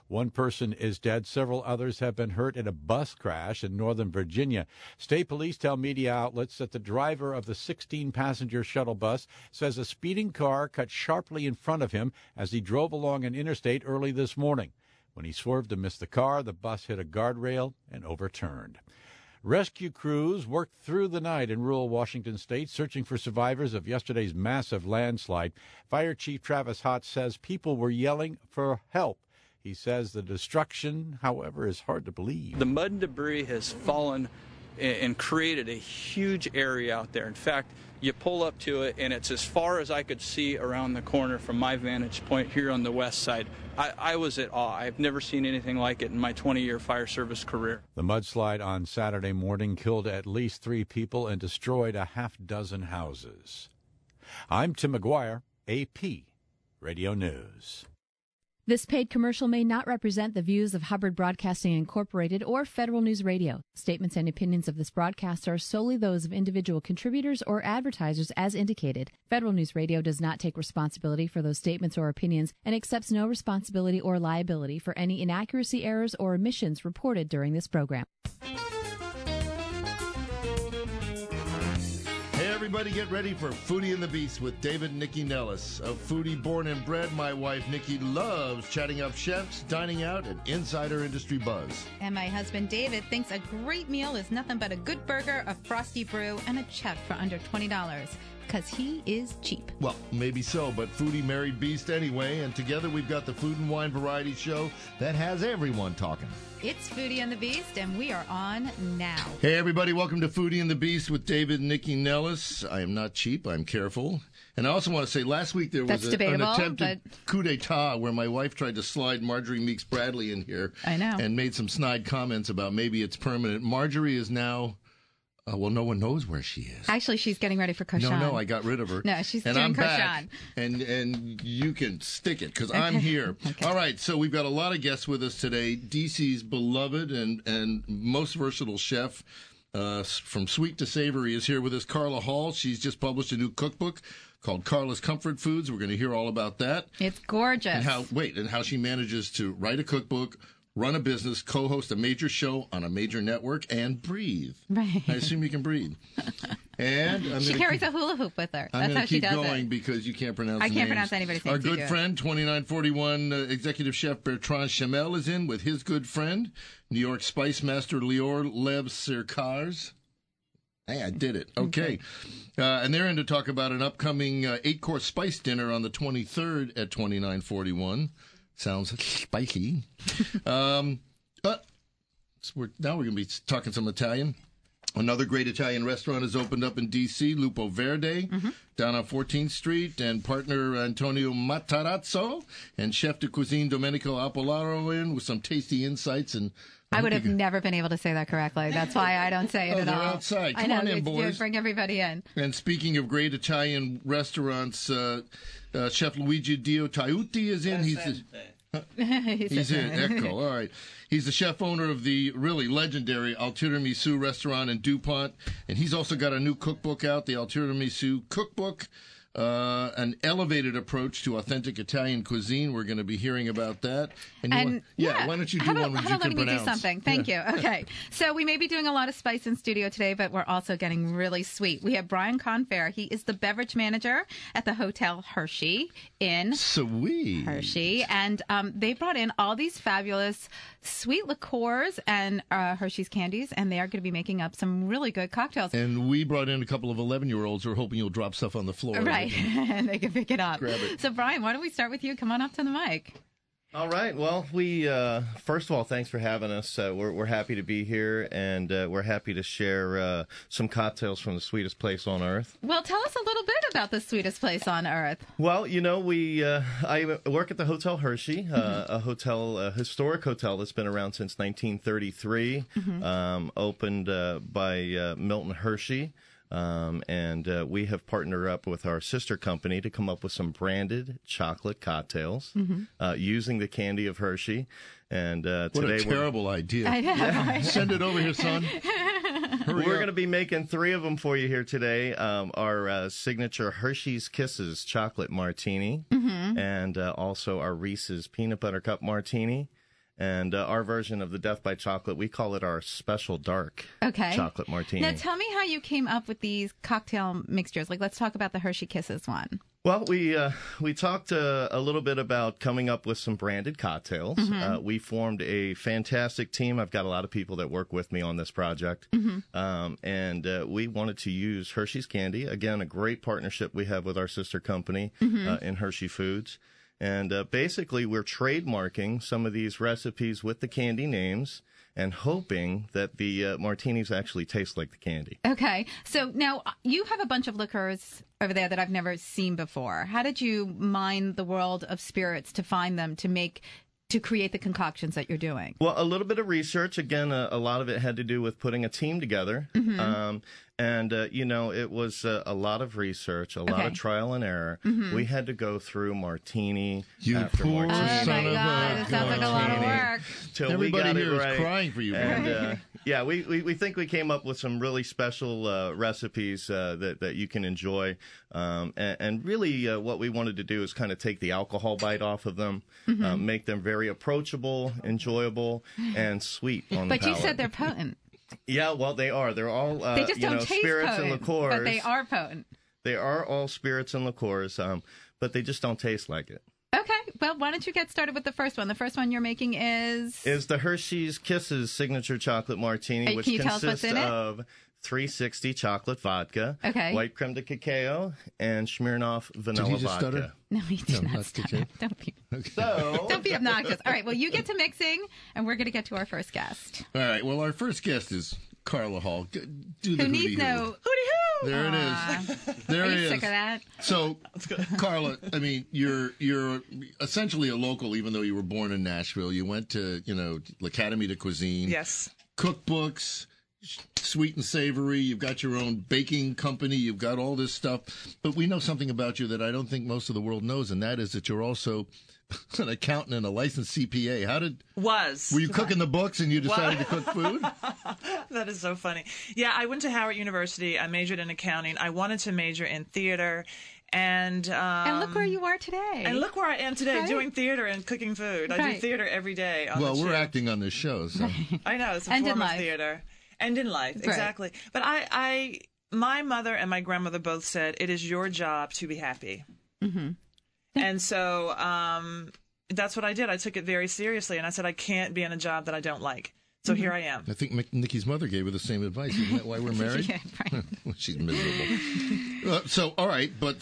One person is dead. Several others have been hurt in a bus crash in Northern Virginia. State police tell media outlets that the driver of the 16-passenger shuttle bus says a speeding car cut sharply in front of him as he drove along an interstate early this morning. When he swerved to miss the car, the bus hit a guardrail and overturned. Rescue crews worked through the night in rural Washington state searching for survivors of yesterday's massive landslide. Fire Chief Travis Hott says people were yelling for help. He says the destruction, however, is hard to believe. The mud and debris has fallen and created a huge area out there. In fact, you pull up to it, and it's as far as I could see around the corner from my vantage point here on the west side. I was at awe. I've never seen anything like it in my 20-year fire service career. The mudslide on Saturday morning killed at least 3 people and destroyed a half-dozen houses. I'm Tim McGuire, AP Radio News. This paid commercial may not represent the views of Hubbard Broadcasting Incorporated or Federal News Radio. Statements and opinions of this broadcast are solely those of individual contributors or advertisers as indicated. Federal News Radio does not take responsibility for those statements or opinions and accepts no responsibility or liability for any inaccuracy, errors, or omissions reported during this program. Everybody get ready for Foodie and the Beast with David and Nikki Nellis. A foodie born and bred, my wife Nikki loves chatting up chefs, dining out, and insider industry buzz. And my husband David thinks a great meal is nothing but a good burger, a frosty brew, and a check for under $20. Because he is cheap. Well, maybe so, but foodie married beast anyway, and together we've got the food and wine variety show that has everyone talking. It's Foodie and the Beast, and we are on now. Hey, everybody, welcome to Foodie and the Beast with David and Nikki Nellis. I am not cheap, I'm careful. And I also want to say, last week there was an attempted coup d'etat where my wife tried to slide Marjorie Meeks Bradley in here. I know. And made some snide comments about maybe it's permanent. Marjorie is now... well, no one knows where she is. Actually, she's getting ready for Koshan. No, I got rid of her. No, she's and doing I'm Koshan. Back, and you can stick it, because I'm here. Okay. All right, so we've got a lot of guests with us today. D.C.'s beloved and most versatile chef, from sweet to savory, is here with us. Carla Hall. She's just published a new cookbook called Carla's Comfort Foods. We're going to hear all about that. It's gorgeous. And how she manages to write a cookbook, run a business, co-host a major show on a major network, and breathe. Right. I assume you can breathe. And she carries a hula hoop with her. That's how she does it. I'm going to keep going because you can't pronounce names. I can't pronounce anybody's name. Our good friend, 2941 executive chef Bertrand Chamel is in with his good friend, New York Spice Master Lior Lev Sirkars. Hey, I did it. Okay. And they're in to talk about an upcoming 8-course spice dinner on the 23rd at 2941. Sounds spiky. Now we're going to be talking some Italian. Another great Italian restaurant has opened up in D.C., Lupo Verde, down on 14th Street, and partner Antonio Matarazzo and chef de cuisine Domenico Apollaro in with some tasty insights. And I would have never been able to say that correctly. That's why I don't say it at all. They're outside. Come on in, boys. Bring everybody in. And speaking of great Italian restaurants, Chef Luigi Dio Taiuti is in. He's in. Ecco. All right. He's the chef owner of the really legendary Al Tiramisu restaurant in DuPont. And he's also got a new cookbook out, the Al Tiramisu Cookbook, an elevated approach to authentic Italian cuisine. We're going to be hearing about that. And why don't you do one which you can pronounce? Do something. Thank you. Okay. So we may be doing a lot of spice in studio today, but we're also getting really sweet. We have Brian Confair. He is the beverage manager at the Hotel Hershey in Hershey. And they brought in all these fabulous sweet liqueurs and Hershey's candies, and they are going to be making up some really good cocktails. And we brought in a couple of 11-year-olds who are hoping you'll drop stuff on the floor. Right, and they can pick it up. Grab it. So, Brian, why don't we start with you? Come on up to the mic. All right. Well, we first of all, thanks for having us. We're happy to be here, and we're happy to share some cocktails from the sweetest place on earth. Well, tell us a little bit about the sweetest place on earth. Well, I work at the Hotel Hershey, a historic hotel that's been around since 1933, opened by Milton Hershey. And we have partnered up with our sister company to come up with some branded chocolate cocktails using the candy of Hershey. And what today a terrible idea. I know. Yeah. Send it over here, son. We're going to be making 3 of them for you here today. Our signature Hershey's Kisses chocolate martini and also our Reese's peanut butter cup martini. And our version of the Death by Chocolate, we call it our special dark chocolate martini. Now, tell me how you came up with these cocktail mixtures. Like, let's talk about the Hershey Kisses one. Well, we talked a little bit about coming up with some branded cocktails. We formed a fantastic team. I've got a lot of people that work with me on this project. And we wanted to use Hershey's Candy. Again, a great partnership we have with our sister company in Hershey Foods. And basically, we're trademarking some of these recipes with the candy names and hoping that the martinis actually taste like the candy. Okay. So now you have a bunch of liquors over there that I've never seen before. How did you mine the world of spirits to find them to create the concoctions that you're doing? Well, a little bit of research. Again, a lot of it had to do with putting a team together. And, it was a lot of research, a lot of trial and error. We had to go through martini after martini. Oh, my God. It sounds like a lot of work. Everybody here is crying for you. And, we think we came up with some really special recipes that you can enjoy. And really what we wanted to do is kind of take the alcohol bite off of them, make them very approachable, enjoyable, and sweet on the palate. But you said they're potent. Yeah, well, they are. They're all they just don't taste spirits potent, and liqueurs. but they are potent. They are all spirits and liqueurs, but they just don't taste like it. Okay, well, why don't you get started with the first one? The first one you're making is the Hershey's Kisses Signature Chocolate Martini, which consists of 360 chocolate vodka, white creme de cacao, and Smirnoff vanilla did he just vodka. Stutter? No, he did not stutter. Don't be obnoxious. All right, well, you get to mixing, and we're going to get to our first guest. All right, well, our first guest is Carla Hall. Do the Who needs no hooty-hoo? There it is. There Are it you is. sick of that? So, Carla, I mean, you're essentially a local, even though you were born in Nashville. You went to, l'Académie de Cuisine. Yes. Cookbooks, sweet and savory. You've got your own baking company. You've got all this stuff. But we know something about you that I don't think most of the world knows, and that is that you're also an accountant and a licensed CPA. Were you cooking the books and you decided to cook food? That is so funny. Yeah, I went to Howard University. I majored in accounting. I wanted to major in theater. And look where you are today. And look where I am today, doing theater and cooking food. I do theater every day. We're acting on this show. So. I know, it's a form of theater. And in life, exactly. But my mother and my grandmother both said, it is your job to be happy. And so that's what I did. I took it very seriously, and I said, I can't be in a job that I don't like. So here I am. I think Nikki's mother gave her the same advice. Isn't that why we're married? Yeah, right. She's miserable. All right, but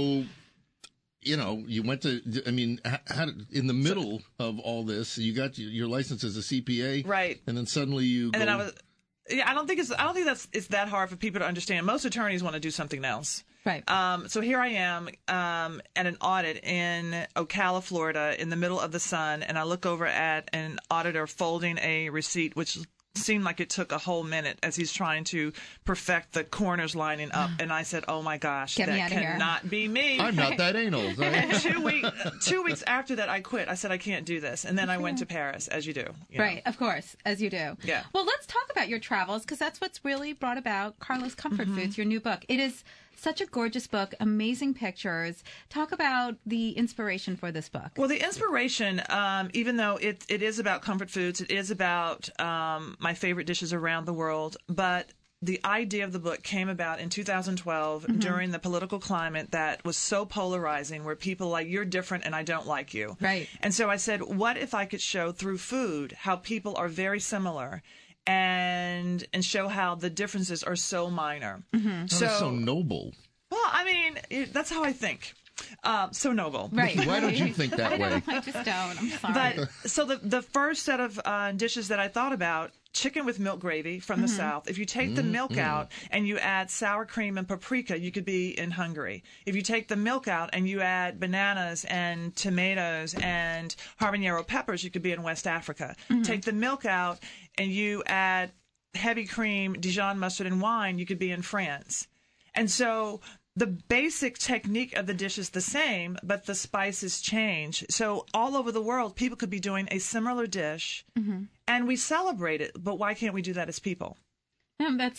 you went to, in the middle of all this, you got your license as a CPA. Right. And then suddenly you go. And then I don't think it's that hard for people to understand. Most attorneys want to do something else. Right. So here I am at an audit in Ocala, Florida, in the middle of the sun, and I look over at an auditor folding a receipt, which seemed like it took a whole minute as he's trying to perfect the corners lining up. And I said, oh, my gosh, that cannot be me. I'm not that anal. And 2 weeks after that, I quit. I said, I can't do this. And then I went to Paris, as you do. Right, of course, as you do. Yeah. Well, let's talk about your travels, because that's what's really brought about Carla's Comfort Foods, your new book. It is such a gorgeous book, amazing pictures. Talk about the inspiration for this book. Well, the inspiration, even though it is about comfort foods, it is about my favorite dishes around the world, but the idea of the book came about in 2012 during the political climate that was so polarizing, where people like, you're different and I don't like you. Right. And so I said, what if I could show through food how people are very similar, and show how the differences are so minor. That's so noble. Well, I mean, that's how I think. So noble. Right. Why don't you think that way? I just don't. I'm sorry. But so the first set of dishes that I thought about, chicken with milk gravy from the South. If you take the milk out and you add sour cream and paprika, you could be in Hungary. If you take the milk out and you add bananas and tomatoes and habanero peppers, you could be in West Africa. Take the milk out and you add heavy cream, Dijon mustard, and wine, you could be in France. And so the basic technique of the dish is the same, but the spices change. So all over the world, people could be doing a similar dish, and we celebrate it. But why can't we do that as people? That's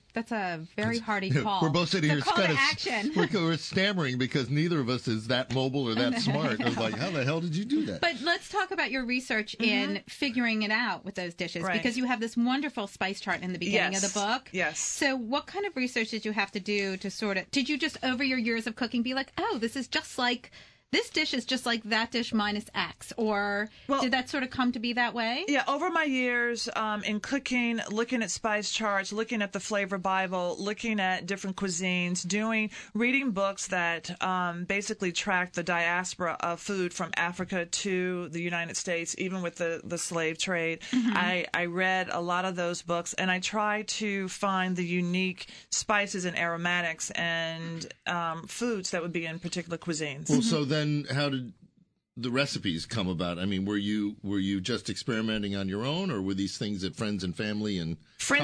a very hearty call. We're both sitting here call kind to action. We're stammering because neither of us is that mobile or that smart. I was like, how the hell did you do that? But let's talk about your research in figuring it out with those dishes, because you have this wonderful spice chart in the beginning of the book. Yes. So what kind of research did you have to do to sort of, did you just over your years of cooking be like, oh, this is just like, this dish is just like that dish minus X, or did that sort of come to be that way? Yeah, over my years in cooking, looking at spice charts, looking at the Flavor Bible, looking at different cuisines, reading books that basically track the diaspora of food from Africa to the United States, even with the slave trade. I read a lot of those books, and I try to find the unique spices and aromatics and foods that would be in particular cuisines. Well, so then how did the recipes come about? I mean, were you just experimenting on your own, or were these things that friends and family and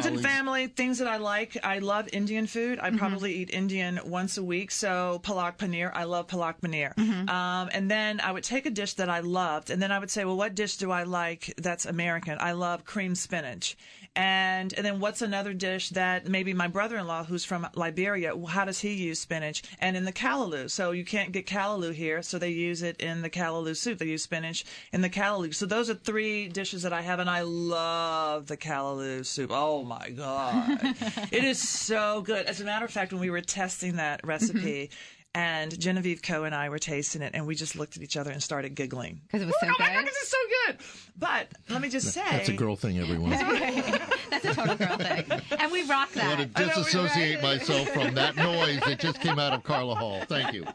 things that I like? I love Indian food. I probably eat Indian once a week. So palak paneer, I love palak paneer. And then I would take a dish that I loved, and then I would say, well, what dish do I like that's American? I love cream spinach. And then what's another dish that maybe my brother-in-law, who's from Liberia, how does he use spinach? And in the callaloo. So you can't get callaloo here, so they use it in the callaloo soup. They use spinach in the callaloo. So those are 3 dishes that I have, and I love the callaloo soup. Oh, my God. It is so good. As a matter of fact, when we were testing that recipe, and Genevieve Coe and I were tasting it, and we just looked at each other and started giggling. Because it was so good? Oh, my God, this is so good. But let me just say. That's a girl thing, everyone. That's a total girl thing. And we rock that. I want to disassociate myself from that noise that just came out of Carla Hall. Thank you.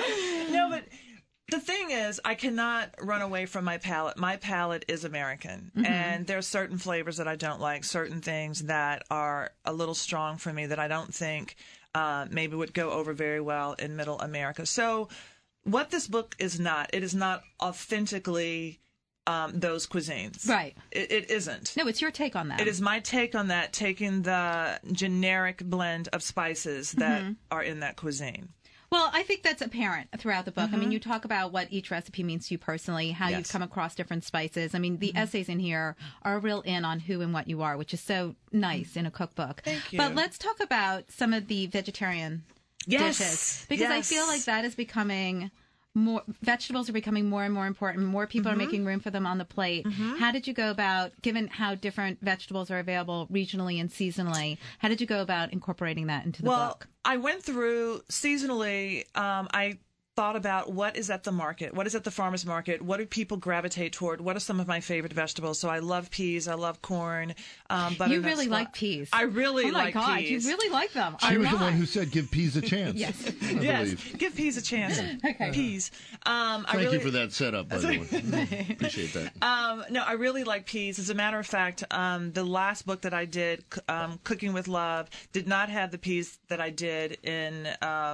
No, but the thing is, I cannot run away from my palate. My palate is American. And there are certain flavors that I don't like, certain things that are a little strong for me that I don't think maybe would go over very well in Middle America. So what this book is not, it is not authentically those cuisines. Right. It isn't. No, it's your take on that. It is my take on that, taking the generic blend of spices that are in that cuisine. Well, I think that's apparent throughout the book. I mean, you talk about what each recipe means to you personally, how you've come across different spices. I mean, the essays in here are a real in on who and what you are, which is so nice in a cookbook. Thank you. But let's talk about some of the vegetarian dishes, because I feel like that is becoming more, vegetables are becoming more and more important. More people are making room for them on the plate. How did you go about, given how different vegetables are available regionally and seasonally, how did you go about incorporating that into the book? I went through seasonally. I thought about what is at the market, what is at the farmer's market, what do people gravitate toward, what are some of my favorite vegetables. So I love peas, I love corn, butternut You really like peas. I really like peas. Oh my God, you really like them. She was the one who said give peas a chance. Yes. Yes, give peas a chance. Okay. Peas. Thank you for that setup, by the way. Appreciate that. No, I really like peas. As a matter of fact, the last book that I did, Cooking with Love, did not have the peas that I did in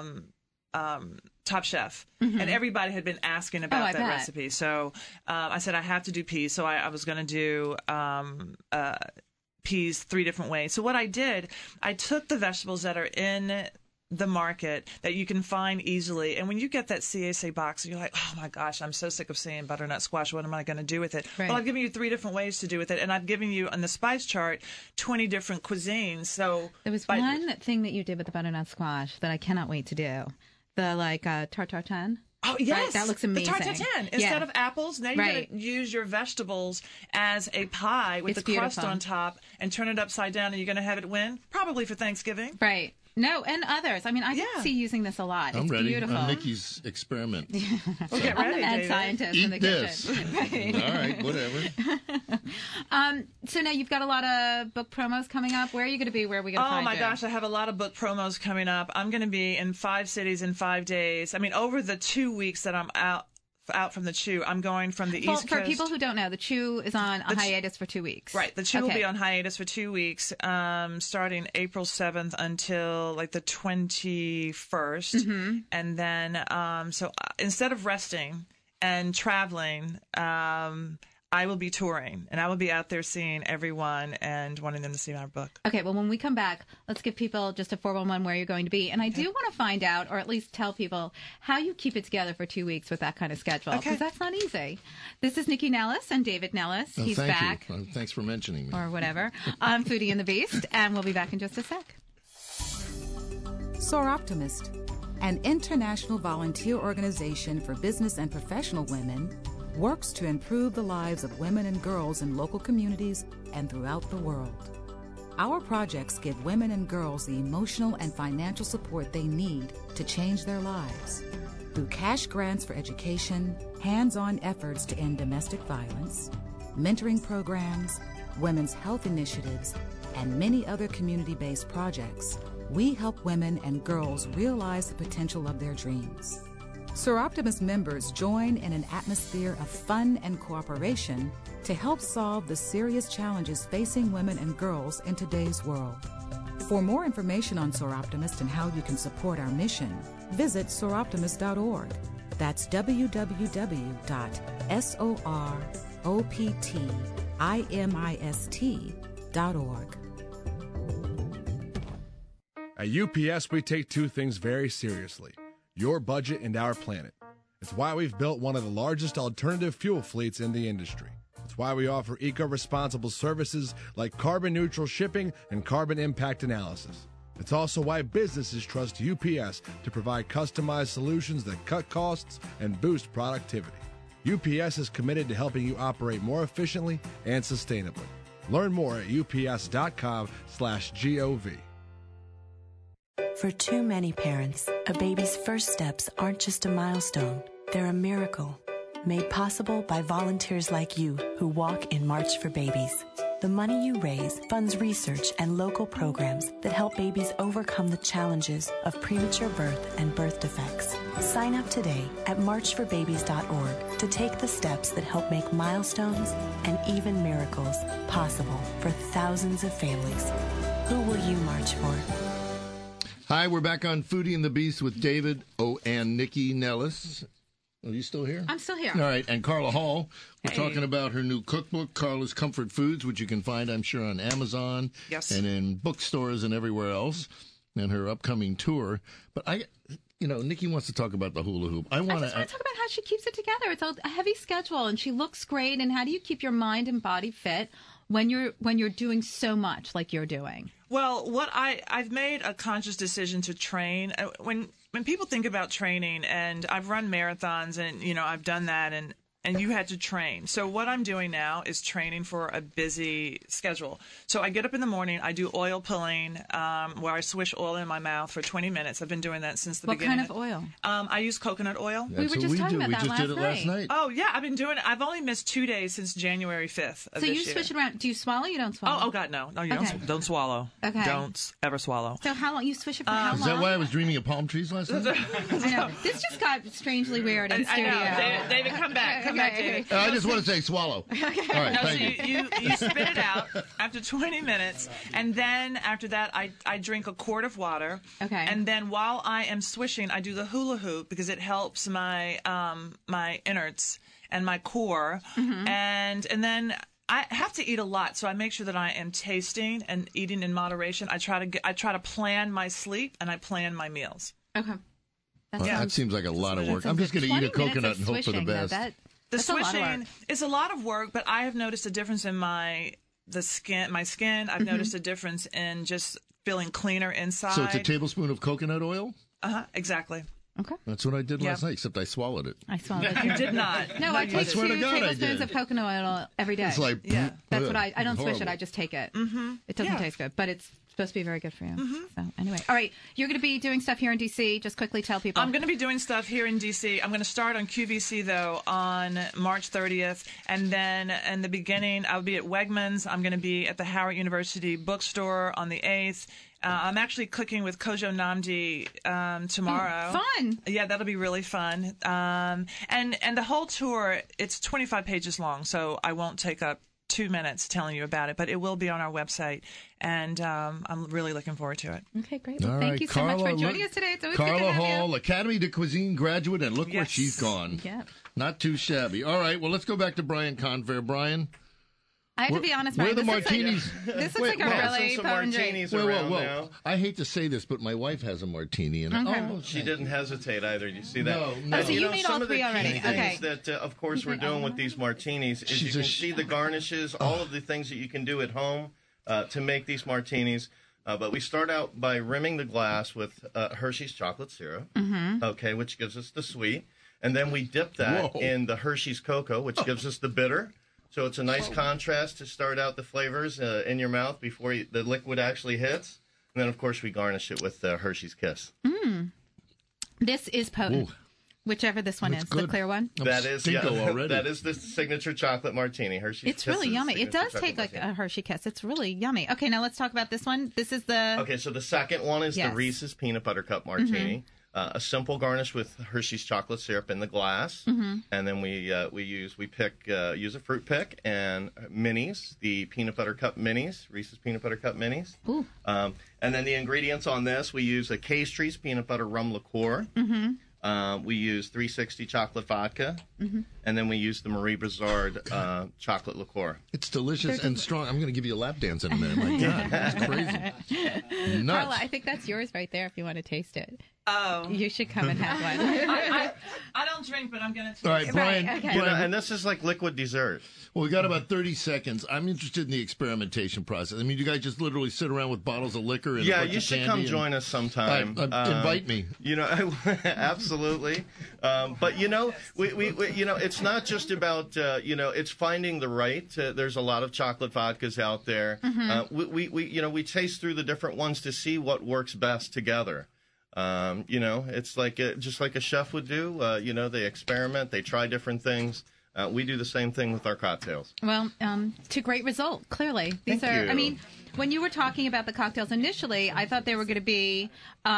Top Chef, and everybody had been asking about that recipe. So I said I have to do peas. So I was going to do peas 3 different ways. So what I did, I took the vegetables that are in the market that you can find easily, and when you get that CSA box, you're like, oh my gosh, I'm so sick of seeing butternut squash. What am I going to do with it? Right. Well, I've given you 3 different ways to do with it, and I've given you on the spice chart 20 different cuisines. So there was one thing that you did with the butternut squash that I cannot wait to do. The tartare. Oh, yes. Right? That looks amazing. The tartare. Instead of apples, now you're going to use your vegetables as a pie with the crust on top and turn it upside down, and you're going to have it when? Probably for Thanksgiving. Right. No, and others. I mean, I can see using this a lot. I'm it's ready. Beautiful. I'm Nikki's experiment. Well, get ready, I'm the mad scientist in the kitchen. Right. All right, whatever. So now you've got a lot of book promos coming up. Where are you going to be? Where are we going to find you? Oh, my gosh. I have a lot of book promos coming up. I'm going to be in 5 cities in 5 days. I mean, over the 2 weeks that I'm out from the Chew, I'm going from the East Coast. For people who don't know, the Chew is on a hiatus for 2 weeks. Right. The Chew will be on hiatus for 2 weeks, starting April 7th until like the 21st. And then, so instead of resting and traveling, I will be touring, and I will be out there seeing everyone and wanting them to see my book. Okay, well, when we come back, let's give people just a 411 where you're going to be. And I do want to find out, or at least tell people, how you keep it together for 2 weeks with that kind of schedule, because that's not easy. This is Nikki Nellis and David Nellis. He's back. Thanks for mentioning me. Or whatever. I'm Foodie and the Beast, and we'll be back in just a sec. Soroptimist, an international volunteer organization for business and professional women, works to improve the lives of women and girls in local communities and throughout the world. Our projects give women and girls the emotional and financial support they need to change their lives. Through cash grants for education, hands-on efforts to end domestic violence, mentoring programs, women's health initiatives, and many other community-based projects, we help women and girls realize the potential of their dreams. Soroptimist members join in an atmosphere of fun and cooperation to help solve the serious challenges facing women and girls in today's world. For more information on Soroptimist and how you can support our mission, visit soroptimist.org. That's www.soroptimist.org. At UPS, we take two things very seriously: your budget and our planet. It's why we've built one of the largest alternative fuel fleets in the industry. It's why we offer eco-responsible services like carbon-neutral shipping and carbon impact analysis. It's also why businesses trust UPS to provide customized solutions that cut costs and boost productivity. UPS is committed to helping you operate more efficiently and sustainably. Learn more at ups.com/GOV. For too many parents, a baby's first steps aren't just a milestone. They're a miracle, made possible by volunteers like you who walk in March for Babies. The money you raise funds research and local programs that help babies overcome the challenges of premature birth and birth defects. Sign up today at marchforbabies.org to take the steps that help make milestones and even miracles possible for thousands of families. Who will you march for? Hi, we're back on Foodie and the Beast with David and Nikki Nellis. Are you still here? I'm still here. All right, and Carla Hall. We're talking about her new cookbook, Carla's Comfort Foods, which you can find, I'm sure, on Amazon and in bookstores and everywhere else, and her upcoming tour. But Nikki wants to talk about the hula hoop. I just want to talk about how she keeps it together. It's a heavy schedule, and she looks great. And how do you keep your mind and body fit when you're doing so much like you're doing? Well, I've made a conscious decision to train. When people think about training, and I've run marathons, and I've done that, and you had to train. So what I'm doing now is training for a busy schedule. So I get up in the morning, I do oil pulling, where I swish oil in my mouth for 20 minutes. I've been doing that since the beginning. What kind of oil? I use coconut oil. We were just talking about that last night. We just did it last night. Oh, yeah, I've been doing it. I've only missed 2 days since January 5th of this year. So you switch it around. Do you swallow? You don't swallow? Oh God, no. No, you don't swallow. Okay. Don't ever swallow. So how long? You swish it for how long? Is that why I was dreaming of palm trees last night? I know. This just got strangely weird in studio. I know. David, come back. Come back, David. I just want to say swallow. Okay. All right, thank you. You spit it out after 20 minutes, and then after that, I drink a quart of water. Okay. And then while I am swishing, I do the hula hoop because it helps my my innards and my core, and then I have to eat a lot, so I make sure that I am tasting and eating in moderation. I try to plan my sleep and I plan my meals. Okay. That seems like a lot of work. I'm just going to eat a coconut and hope for the best. The swishing is a lot of work, but I have noticed a difference in my skin. I've noticed a difference in just feeling cleaner inside. So it's a tablespoon of coconut oil? Exactly. Okay. That's what I did last night, except I swallowed it. I swallowed it. You did not. No, I take 2 tablespoons did. of coconut oil every day. It's like, that's what I don't swish it. I just take it. It doesn't taste good, but it's supposed to be very good for you. So anyway, all right, you're going to be doing stuff here in D.C. Just quickly tell people. I'm going to be doing stuff here in D.C. I'm going to start on QVC, though, on March 30th. And then in the beginning, I'll be at Wegmans. I'm going to be at the Howard University bookstore on the 8th. I'm actually cooking with Kojo Nnamdi tomorrow. Fun. Yeah, that'll be really fun. And the whole tour, it's 25 pages long, so I won't take up 2 minutes telling you about it, but it will be on our website, and I'm really looking forward to it. Okay, great. Well, thank you so much for joining us today. It's always good to have Carla Hall, you. Academy de Cuisine graduate, and look where she's gone. Yeah. Not too shabby. All right, well, let's go back to Brian Confair. Brian? I have to be honest, where Brian. are the martinis? This is like a really fun drink. Well, I hate to say this, but my wife has a martini. And she didn't hesitate either. Do you see that? No. Oh, so you made all three already. Okay. That, of course, we're doing with these martinis is you can see the garnishes, all of the things that you can do at home to make these martinis. But we start out by rimming the glass with Hershey's chocolate syrup, okay, which gives us the sweet. And then we dip that in the Hershey's cocoa, which gives us the bitter. So it's a nice contrast to start out the flavors in your mouth before the liquid actually hits. And then, of course, we garnish it with Hershey's Kiss. This is potent. Ooh. Whichever this one is, the clear one. That is that is the signature chocolate martini. Hershey's It's Kiss really is yummy. the It does signature take like chocolate a Hershey Kiss. It's really yummy. Okay, now let's talk about this one. This is the... Okay, so the second one is the Reese's Peanut Butter Cup Martini. A simple garnish with Hershey's chocolate syrup in the glass, and then we use a fruit pick and minis, the peanut butter cup minis, Reese's peanut butter cup minis. Ooh. And then the ingredients on this, we use a Castries peanut butter rum liqueur. We use 360 chocolate vodka, and then we use the Marie Brizard chocolate liqueur. It's delicious and strong. I'm going to give you a lap dance in a minute. My God, that's crazy. Nuts. Carla, I think that's yours right there if you want to taste it. Oh. You should come and have one. I don't drink, but I'm going to. All right, Brian. Right, okay. Brian, And this is like liquid dessert. well, we got about 30 seconds. I'm interested in the experimentation process. I mean, you guys just literally sit around with bottles of liquor and a bunch You of should candy come and- join us sometime. Invite me. You know, absolutely. But you know, we it's not just about it's finding the right. There's a lot of chocolate vodkas out there. We taste through the different ones to see what works best together. It's like just like a chef would do. They experiment, they try different things. We do the same thing with our cocktails. Well, to great result, clearly. These Thank you. I mean, when you were talking about the cocktails initially, I thought they were going to be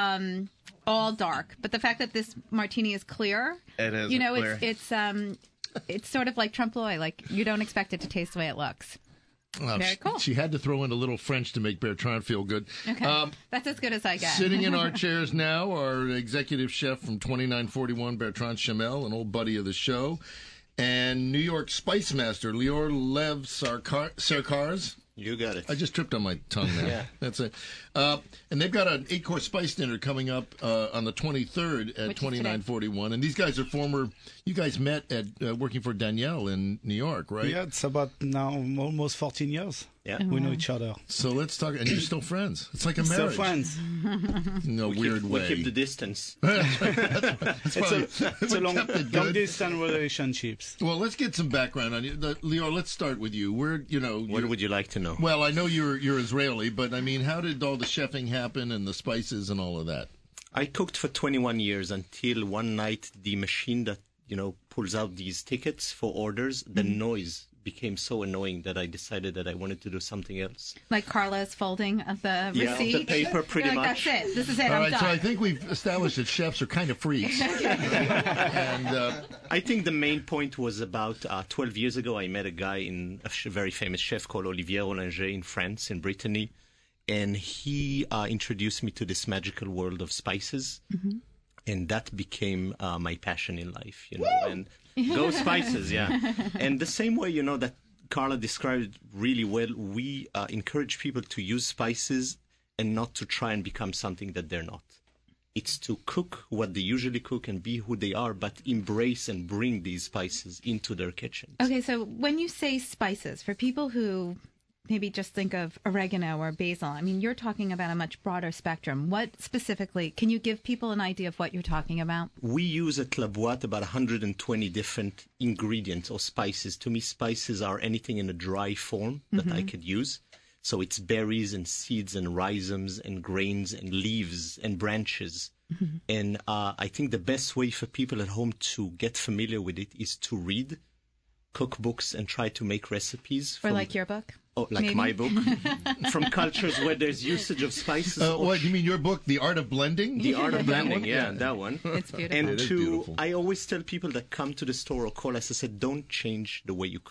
all dark. But the fact that this martini is clear, it is clear. It's It's sort of like trompe l'oeil. Like, you don't expect it to taste the way it looks. Very cool. She had to throw in a little French to make Bertrand feel good. Okay. That's as good as I get. Sitting in our chairs now, our executive chef from 2941, Bertrand Chamel, an old buddy of the show, and New York Spice Master, Lior Lev Serkars. You got it. I just tripped on my tongue there. Yeah. That's it. And they've got an 8-course spice dinner coming up on the 23rd at 2941. And these guys are you guys met at working for Danielle in New York, right? Yeah, it's about now almost 14 years. Yeah. We know each other. So let's talk. And you're still friends. It's like a marriage. Still friends. In a weird way. We keep the distance. It's a long distance relationships. Well, let's get some background on you. Lior, let's start with you. What would you like to know? Well, I know you're Israeli, but I mean, how did all the chefing happen and the spices and all of that? I cooked for 21 years until one night the machine that, pulls out these tickets for orders, the noise became so annoying that I decided that I wanted to do something else. Like Carla's folding of the receipt. The paper, pretty You're like, much. That's it. This is it. All I'm right, done. so I think we've established that chefs are kind of freaks. And I think the main point was about 12 years ago, I met a guy, a very famous chef called Olivier Rollinger in France, in Brittany, and he introduced me to this magical world of spices. And that became my passion in life, and go spices, yeah. And the same way, that Carla described really well, we encourage people to use spices and not to try and become something that they're not. It's to cook what they usually cook and be who they are, but embrace and bring these spices into their kitchens. Okay, so when you say spices, for people who maybe just think of oregano or basil, I mean, you're talking about a much broader spectrum. What specifically, can you give people an idea of what you're talking about? We use at La Boîte about 120 different ingredients or spices. To me, spices are anything in a dry form that I could use. So it's berries and seeds and rhizomes and grains and leaves and branches. And I think the best way for people at home to get familiar with it is to read cookbooks and try to make recipes. Or like your book? Oh, like maybe? my book. From cultures where there's usage of spices. What, you mean your book, The Art of Blending? The Art of Blending, that one. It's beautiful. And I always tell people that come to the store or call us, I said, don't change the way you cook.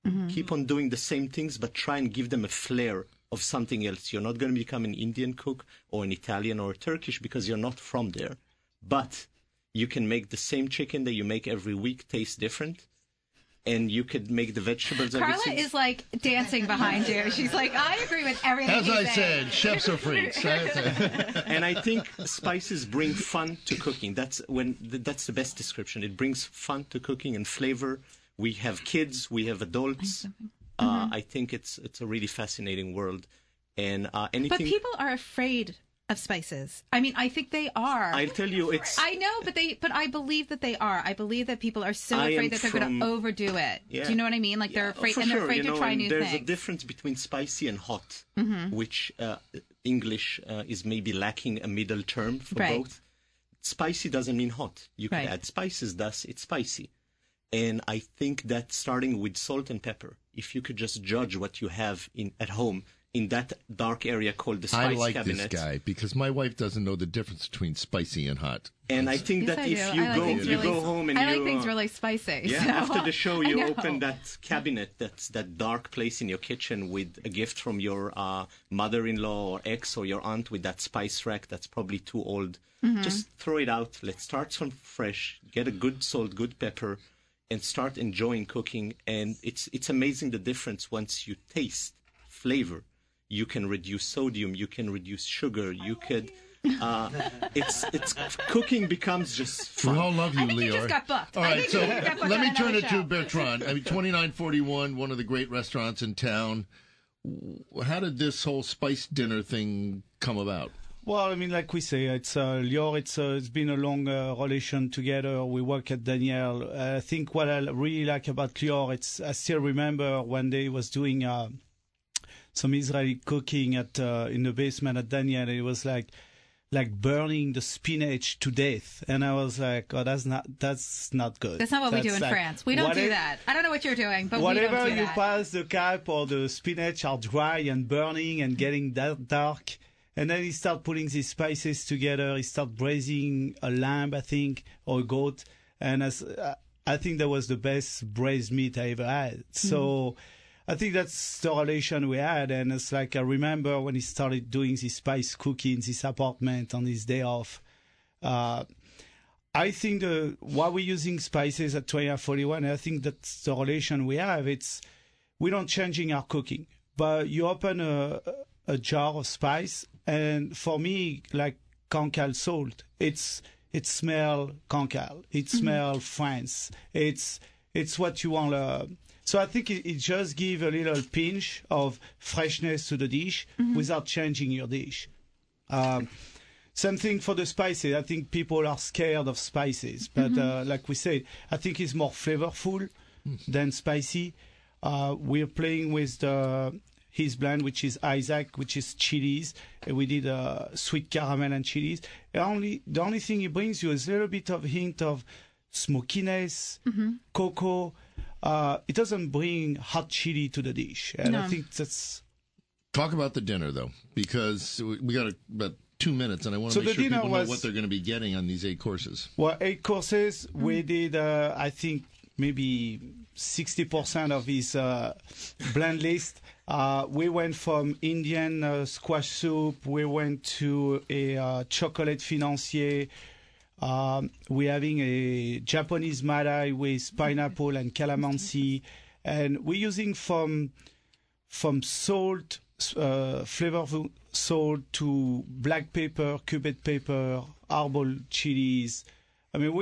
Keep on doing the same things, but try and give them a flair of something else. You're not going to become an Indian cook or an Italian or a Turkish because you're not from there. But you can make the same chicken that you make every week taste different. And you could make the vegetables. Carla is like dancing behind you. She's like, I agree with everything. As I said, chefs are freaks. And I think spices bring fun to cooking. That's the best description. It brings fun to cooking and flavor. We have kids, we have adults. I think it's a really fascinating world. And anything. But people are afraid of spices. I mean, I think they are. I'll tell you, it's. I know, but I believe that they are. I believe that people are so afraid that they're going to overdo it. Yeah. Do you know what I mean? Like they're afraid, and they're afraid to try new things. There's a difference between spicy and hot, which English is maybe lacking a middle term for both. Spicy doesn't mean hot. You can add spices, thus it's spicy. And I think that starting with salt and pepper, if you could just judge what you have at home in that dark area called the spice cabinet. I like this guy because my wife doesn't know the difference between spicy and hot. And I think that if you go home and I like things really spicy. Yeah, so. after the show you open that cabinet, that's that dark place in your kitchen with a gift from your mother-in-law or ex or your aunt with that spice rack that's probably too old. Just throw it out. Let's start from fresh. Get a good salt, good pepper, and start enjoying cooking. And it's amazing the difference once you taste flavor. You can reduce sodium. You can reduce sugar. You could. It's cooking becomes just fun. We all love you, I think Lior. You just got booked. All right, so let me turn it to Bertrand. I mean, 2941, one of the great restaurants in town. How did this whole spice dinner thing come about? Well, I mean, like we say, it's Lior. It's been a long relation together. We work at Daniel. I think what I really like about Lior, I still remember when they was doing some Israeli cooking in the basement at Daniel. It was like burning the spinach to death, and I was like, "Oh, that's not good." That's not what we do in France. We don't do that. I don't know what you're doing, but we don't do that. Whatever you pass the cap or the spinach are dry and burning and getting dark, and then he start putting these spices together. He start braising a lamb, I think, or a goat, and I think that was the best braised meat I ever had. So. I think that's the relation we had, and it's like I remember when he started doing this spice cooking in this apartment on his day off. I think why we're using spices at 2941, I think that's the relation we have. We don't changing our cooking, but you open a jar of spice, and for me, like Cancale salt, it smell Cancale, it smell France, it's what you want. So I think it just gives a little pinch of freshness to the dish without changing your dish. Same thing for the spices. I think people are scared of spices, but like we said, I think it's more flavorful than spicy. We're playing with his blend, which is Isaac, which is chilies. We did sweet caramel and chilies. The only thing he brings you is a little bit of hint of smokiness, cocoa. It doesn't bring hot chili to the dish, and I think that's. Talk about the dinner though, because we got about 2 minutes, and I want to make sure people know what they're going to be getting on these 8 courses. Well, 8 courses. We did, I think, maybe 60% of his blend list. We went from Indian squash soup. We went to a chocolate financier. We're having a Japanese madai with pineapple and calamansi, and we're using from salt, flavorful salt, to black pepper, cubed pepper, arbol chilies. I mean,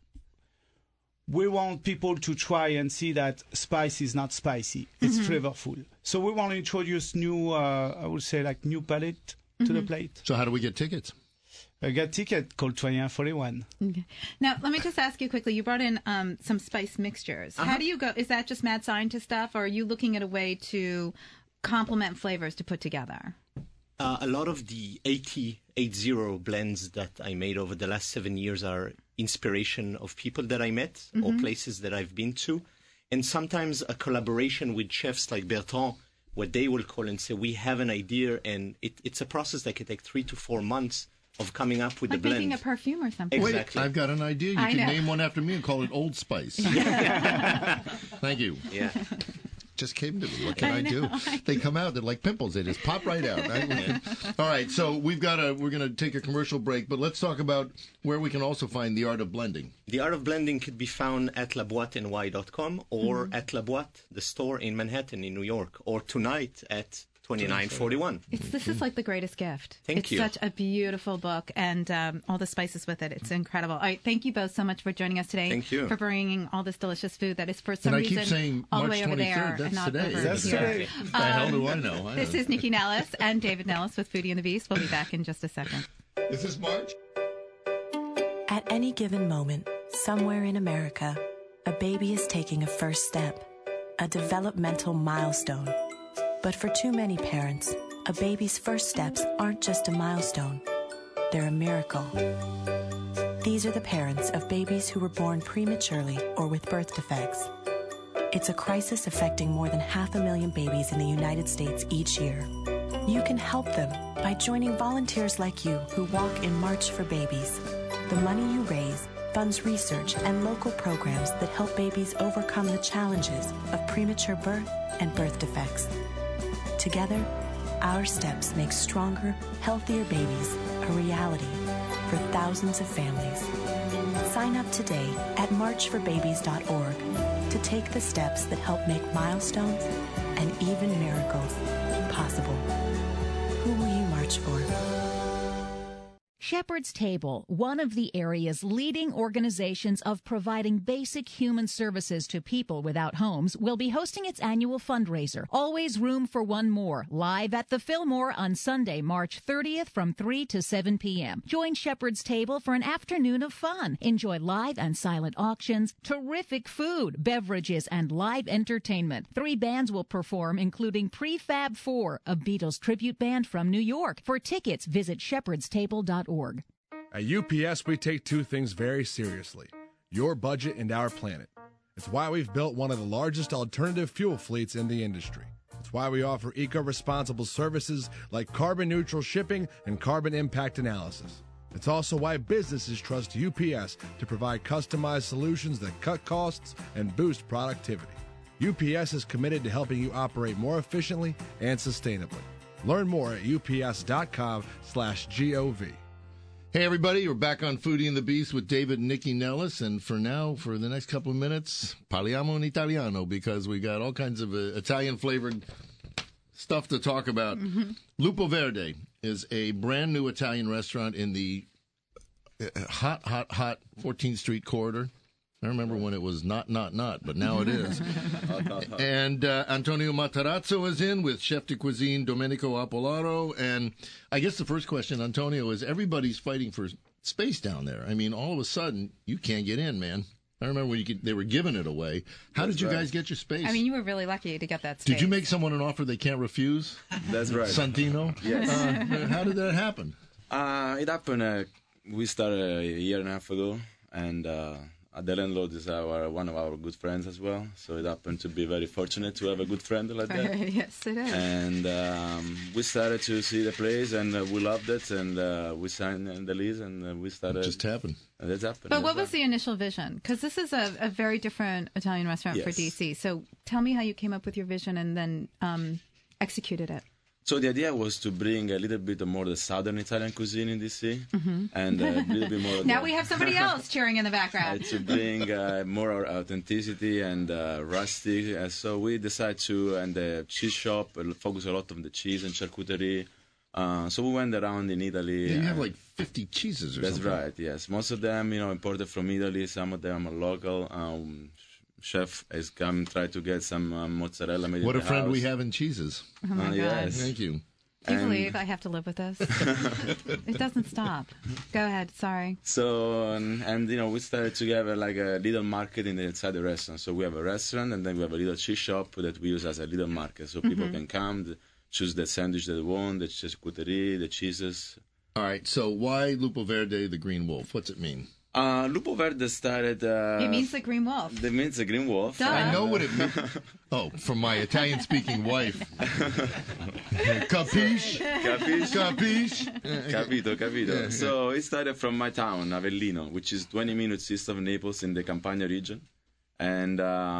we want people to try and see that spice is not spicy; it's flavorful. So we want to introduce new, I would say, like new palette to the plate. So how do we get tickets? I got a ticket called 2941. Okay. Now, let me just ask you quickly. You brought in some spice mixtures. How do you go? Is that just mad scientist stuff, or are you looking at a way to complement flavors to put together? A lot of the 80 blends that I made over the last 7 years are inspiration of people that I met or places that I've been to. And sometimes a collaboration with chefs like Bertrand, where they will call and say, we have an idea, and it's a process that can take 3 to 4 months of coming up with the blend. Like making a perfume or something. Exactly. Wait, I've got an idea. You can name one after me and call it Old Spice. Thank you. Yeah. just came to me. What can I do? They come out. They're like pimples. They just pop right out. All right. So we're going to take a commercial break, but let's talk about where we can also find The Art of Blending. The Art of Blending could be found at laboiteny.com or at La Boite, the store in Manhattan in New York, or tonight at 2941. This is like the greatest gift. Thank you. It's such a beautiful book, and all the spices with it. It's incredible. All right, thank you both so much for joining us today. Thank you. For bringing all this delicious food that is for some and reason I keep saying all March the way over 23rd. there That's and not today. over That's here. today. The hell do I know? This is Nikki Nellis and David Nellis with Foodie and the Beast. We'll be back in just a second. Is this March? At any given moment, somewhere in America, a baby is taking a first step, a developmental milestone. But for too many parents, a baby's first steps aren't just a milestone. They're a miracle. These are the parents of babies who were born prematurely or with birth defects. It's a crisis affecting more than 500,000 babies in the United States each year. You can help them by joining volunteers like you who walk in March for Babies. The money you raise funds research and local programs that help babies overcome the challenges of premature birth and birth defects. Together, our steps make stronger, healthier babies a reality for thousands of families. Sign up today at marchforbabies.org to take the steps that help make milestones and even miracles possible. Who will you march for? Shepherd's Table, one of the area's leading organizations of providing basic human services to people without homes, will be hosting its annual fundraiser, Always Room for One More, live at the Fillmore on Sunday, March 30th from 3 to 7 p.m. Join Shepherd's Table for an afternoon of fun. Enjoy live and silent auctions, terrific food, beverages, and live entertainment. 3 bands will perform, including Prefab 4, a Beatles tribute band from New York. For tickets, visit shepherdstable.org. At UPS, we take 2 things very seriously: your budget and our planet. It's why we've built one of the largest alternative fuel fleets in the industry. It's why we offer eco-responsible services like carbon-neutral shipping and carbon impact analysis. It's also why businesses trust UPS to provide customized solutions that cut costs and boost productivity. UPS is committed to helping you operate more efficiently and sustainably. Learn more at ups.com/GOV. Hey, everybody, we're back on Foodie and the Beast with David and Nikki Nellis. And for now, for the next couple of minutes, parliamo in Italiano, because we got all kinds of Italian-flavored stuff to talk about. Mm-hmm. Lupo Verde is a brand-new Italian restaurant in the hot 14th Street corridor. I remember when it was not, but now it is. And Antonio Matarazzo is in with Chef de Cuisine Domenico Apolaro. And I guess the first question, Antonio, is everybody's fighting for space down there. I mean, all of a sudden, you can't get in, man. I remember when they were giving it away. How did you guys get your space? I mean, you were really lucky to get that space. Did you make someone an offer they can't refuse? That's right. Santino? Yes. How did that happen? It happened, we started a year and a half ago, and the landlord is one of our good friends as well, so it happened to be very fortunate to have a good friend like that. Yes, it is. And we started to see the place, and we loved it, and we signed the lease, and we started. It just happened. And it happened. But what was the initial vision? Because this is a very different Italian restaurant for DC. So tell me how you came up with your vision and then executed it. So the idea was to bring a little bit more the southern Italian cuisine in DC, and a little bit more. Now we have somebody else cheering in the background. To bring more authenticity and rustic. So we decided to, and the cheese shop focus a lot on the cheese and charcuterie. So we went around in Italy. Yeah, you have like 50 cheeses or something. That's right. Yes, most of them, imported from Italy. Some of them are local. Chef has come try to get some mozzarella made in the house. What a friend we have in cheeses. Oh my God. Yes. Thank you. Do you believe I have to live with this? It doesn't stop. Go ahead. Sorry. So, and we started to have like a little market inside the restaurant. So we have a restaurant, and then we have a little cheese shop that we use as a little market. So people can come, choose the sandwich that they want, the charcuterie, the cheeses. All right. So why Lupo Verde, the Green Wolf? What's it mean? Lupo Verde started... it means the green wolf. It means the green wolf. Duh. I know what it means. Oh, from my Italian-speaking wife. Capisce? Capisce? Capisce? Capito. Yeah. So it started from my town, Avellino, which is 20 minutes east of Naples in the Campania region. And,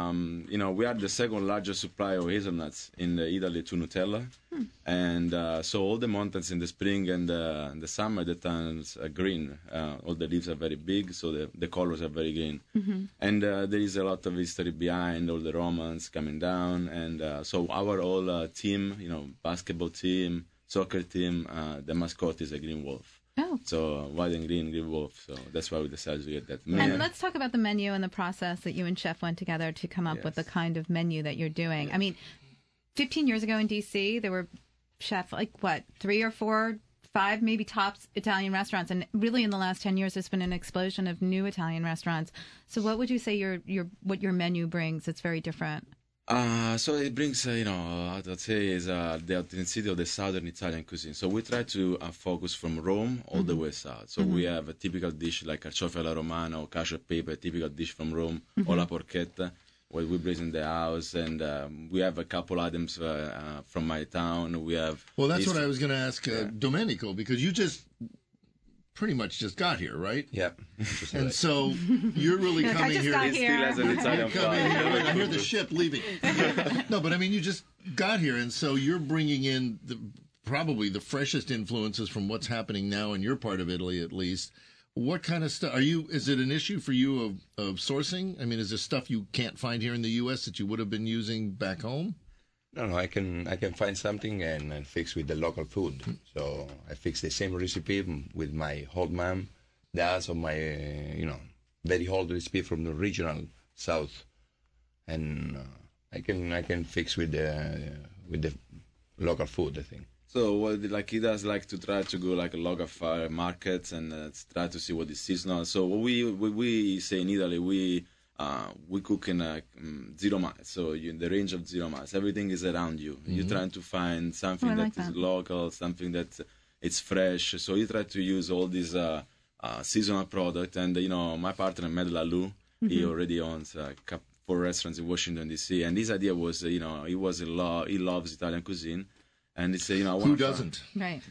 we are the second largest supplier of hazelnuts in Italy to Nutella. And so all the mountains in the spring and the summer, the turns are green. All the leaves are very big, so the colors are very green. And there is a lot of history behind all the Romans coming down. And so our whole team, basketball team, soccer team, the mascot is a green wolf. Oh. So white and green wolf. So that's why we decided to get that. And let's talk about the menu and the process that you and Chef went together to come up with the kind of menu that you're doing. I mean, 15 years ago in D.C., there were chef, 3 or 4, 5 maybe tops Italian restaurants. And really in the last 10 years, there's been an explosion of new Italian restaurants. So what would you say what your menu brings that's very different? So it brings, I'd say, is the authenticity of the southern Italian cuisine. So we try to focus from Rome all the way south. So we have a typical dish like carciofi alla romana or cacio e pepe, a typical dish from Rome, or la porchetta, what we bring in the house. And we have a couple items from my town. We have. Well, that's what I was going to ask Domenico, because you pretty much just got here, right? Yeah. And so you're really coming here. It still has an Italian flag. I hear the ship leaving. No, but I mean, you just got here, and so you're bringing in probably the freshest influences from what's happening now in your part of Italy, at least. What kind of stuff is it an issue for you of sourcing? I mean, is there stuff you can't find here in the U.S. that you would have been using back home? No, I can find something and fix with the local food. So I fix the same recipe with my old mom, that's of my very old recipe from the regional south, and I can fix with the local food, I think. So he does like to try to go like a local markets and try to see what is seasonal. So what we say in Italy, we cook in 0 miles, so in the range of 0 miles. Everything is around you. You're trying to find something that is local, something that it's fresh. So you try to use all these seasonal product. And my partner Med Lalou, he already owns 4 restaurants in Washington D.C. And his idea was, he loves Italian cuisine. And it's who doesn't? Right.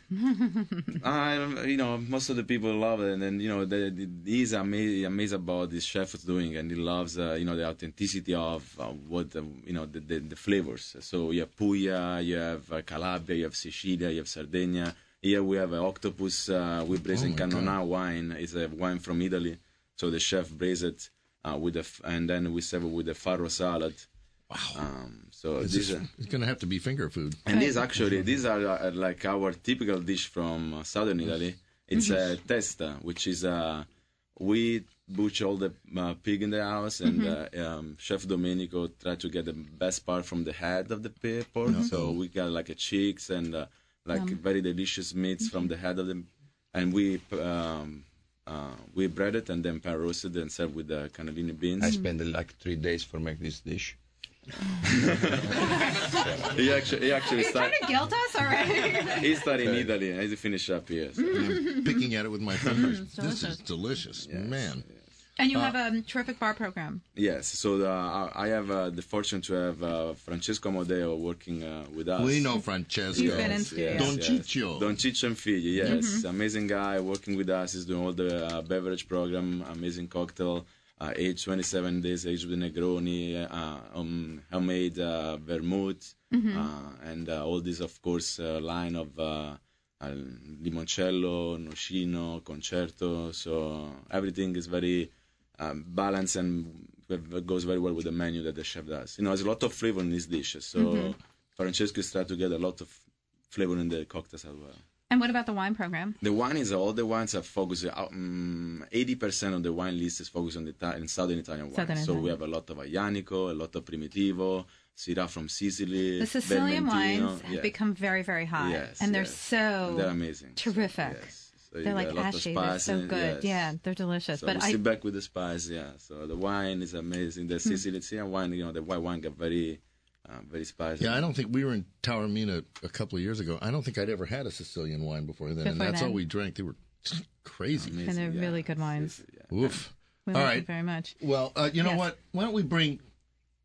Most of the people love it, and then he's amazed about this chef is doing, and he loves the authenticity of what the flavors. So you have Puglia, you have Calabria, you have Sicilia, you have Sardinia. Here we have octopus. We braise in Cannonau wine. It's a wine from Italy. So the chef braised it and then we serve it with the farro salad. Wow. So it's going to have to be finger food. And these are like our typical dish from southern Italy. It's a testa, which is we butcher all the pig in the house, and Chef Domenico tried to get the best part from the head of the pork. So we got like a cheeks and very delicious meats from the head of them, and we bread it and then pan roasted and served with the cannellini beans. I spent like 3 days for make this dish. He actually started. Are you trying to guilt us already? He started in Italy and he finished up here. So. I'm picking at it with my fingers. This is delicious, man. Yes. And you have a terrific bar program. Yes. So I have the fortune to have Francesco Amodeo working with us. We know Francesco. You've been in studio. Don Ciccio. Don Ciccio and Figli, yes. Amazing guy working with us. He's doing all the beverage program, amazing cocktail. Aged 27 days, aged with Negroni, homemade vermouth, and all this, of course, line of limoncello, nocino, concerto. So everything is very balanced and goes very well with the menu that the chef does. There's a lot of flavor in these dishes. So Francesco is trying to get a lot of flavor in the cocktails as well. And what about the wine program? The wine is all the wines are focused. 80% of the wine list is focused on the southern Italian wine. So we have a lot of Aglianico, a lot of Primitivo, Syrah from Sicily. The Sicilian wines have become very, very hot, and they're amazing, terrific. Yes. So they're like ashy. They're so good. Yes. Yeah, they're delicious. So but we sit back with the spice. Yeah. So the wine is amazing. The Sicilian wine, the white wine got very spicy. Yeah, I don't think we were in Taormina a couple of years ago. I don't think I'd ever had a Sicilian wine before then, and that's all we drank. They were crazy. And they're really good wines. Oof. We all like right. it very much. Well, you know what? Why don't we bring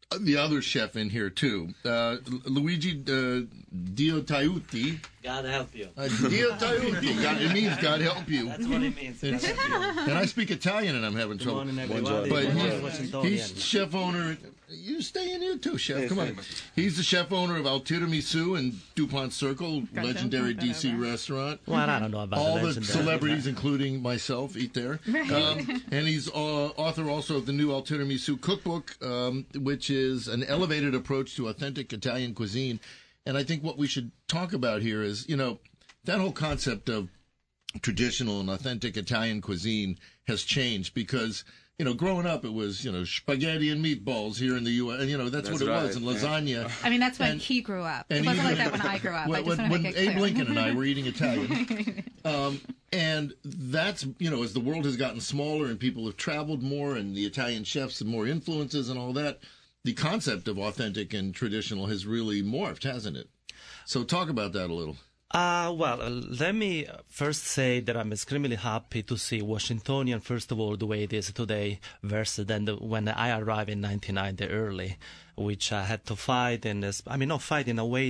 the other chef in here, too. Luigi Diotaiuti. God help you. Diotaiuti. It means God help you. That's what it means. And I speak Italian, and I'm having trouble. But he's chef owner. You stay in here, too, chef. Come on. He's the chef owner of Al Tiramisu in DuPont Circle, legendary D.C. restaurant. Well, I don't know about all the celebrities, including myself, eat there. And he's author also of the new Al Tiramisu cookbook, which is an elevated approach to authentic Italian cuisine. And I think what we should talk about here is, that whole concept of traditional and authentic Italian cuisine has changed because, growing up it was, spaghetti and meatballs here in the U.S. And, that's what it was, and lasagna. I mean, that's when he grew up. It wasn't like that when I grew up. When Abe Lincoln and I were eating Italian. And that's, as the world has gotten smaller and people have traveled more and the Italian chefs have more influences and all that, the concept of authentic and traditional has really morphed, hasn't it? So talk about that a little. Let me first say that I'm extremely happy to see Washingtonian, first of all, the way it is today versus when I arrived in 1990 early, which I had to fight, not fight in a way,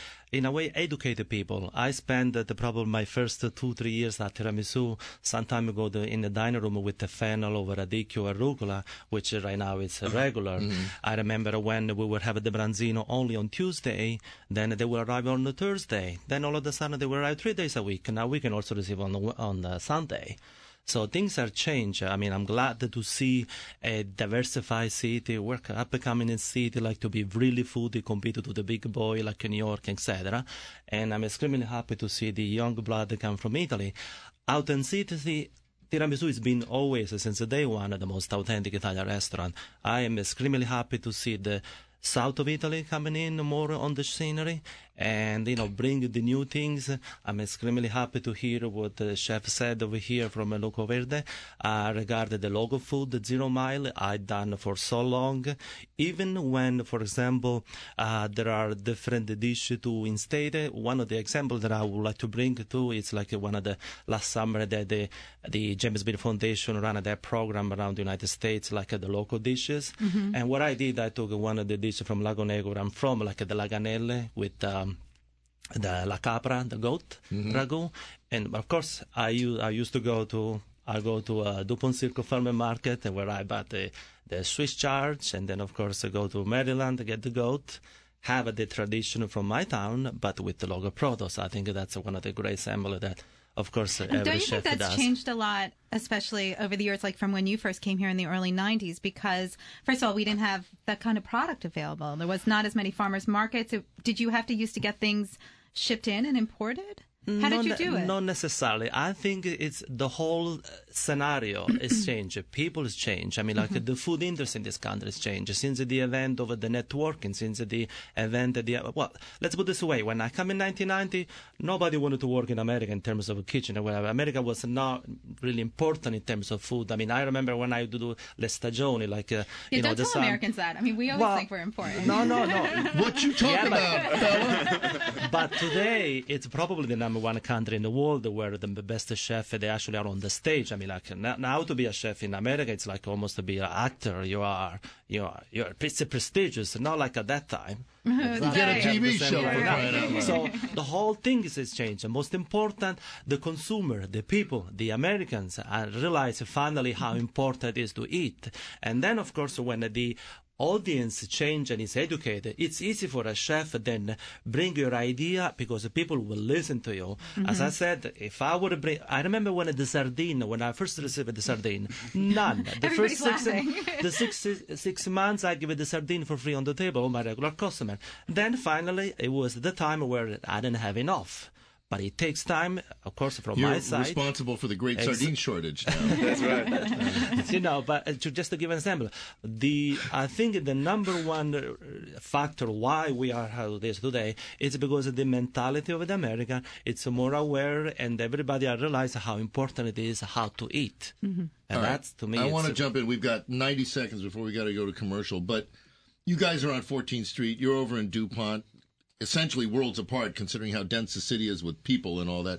educate the people. I spent probably my first 2-3 years at Tiramisu, some time ago in the dining room with the fennel over radicchio arugula, which right now is regular. Mm-hmm. I remember when we would have the branzino only on Tuesday, then they will arrive on the Thursday. Then all of a sudden they will arrive 3 days a week. Now we can also receive on Sunday. So things are changed. I mean, I'm glad to see a diversified city, work up becoming a city like to be really foodie, compete to the big boy like New York, etc. And I'm extremely happy to see the young blood that come from Italy. Authenticity. Tiramisu has been always, since day one, the most authentic Italian restaurant. I am extremely happy to see the south of Italy coming in more on the scenery and, bring the new things. I'm extremely happy to hear what the chef said over here from Loco Verde regarding the local food, the 0 Mile, I've done for so long. Even when, for example, there are different dishes to instate. One of the examples that I would like to bring to is like one of the last summer that the James Beard Foundation ran their program around the United States, like the local dishes. Mm-hmm. And what I did, I took one of the dishes from Lago Negro, where I'm from, like the laganelle with the la capra, the goat ragu, and of course I used to go to DuPont Circle Farmer Market, where I bought the Swiss chard, and then of course I go to Maryland to get the goat. Have the tradition from my town, but with the local produce. I think that's one of the great symbols that, of course, every chef does. Don't you think that's changed a lot, especially over the years, like from when you first came here in the early 90s? Because, first of all, we didn't have that kind of product available. There was not as many farmers markets. Did you have to use to get things shipped in and imported? How did you do it? Not necessarily. I think it's the whole scenario is changed. People has changed. I mean, like the food industry in this country has changed since the event of the networking, since the event let's put this away. When I come in 1990, nobody wanted to work in America in terms of a kitchen or whatever. America was not really important in terms of food. I mean, I remember when I do le stagioni, like don't tell Americans that. I mean, we always think we're important. No. What you talking about, fella? But today, it's probably the number one country in the world where the best chef they actually are on the stage. I mean, like now to be a chef in America, it's like almost to be an actor. You're pretty prestigious, not like at that time. You get a TV show for that. So the whole thing is changed. And most important, the consumer, the people, the Americans realize finally how important it is to eat. And then, of course, when the audience change and is educated, it's easy for a chef then bring your idea because people will listen to you. Mm-hmm. As I said, if I would bring, I remember when I first received the sardine, none. The first six months I give the sardine for free on the table, my regular customer. Then finally it was the time where I didn't have enough. But it takes time, of course, from my side. You're responsible for the great sardine shortage now. That's right. But just to give an example, I think the number one factor why we are how it is today is because of the mentality of the American. It's more aware, and everybody realize how important it is how to eat. Mm-hmm. And that's, to me, I want to jump in. We've got 90 seconds before we got to go to commercial. But you guys are on 14th Street. You're over in DuPont. Essentially worlds apart, considering how dense the city is with people and all that.